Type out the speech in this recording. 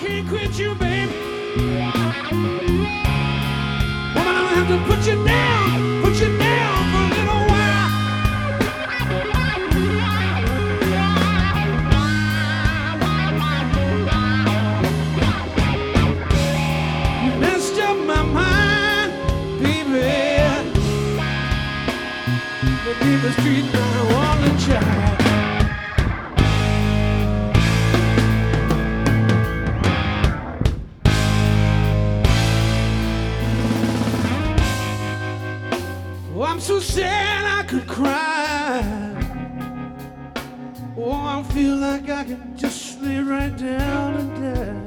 can't quit you, baby. Woman, I'm gonna have to put you down for a little while. You messed up my mind, baby. The deepest street I want to child. Oh, I'm so sad I could cry. Oh, I feel like I could just lay right down and die.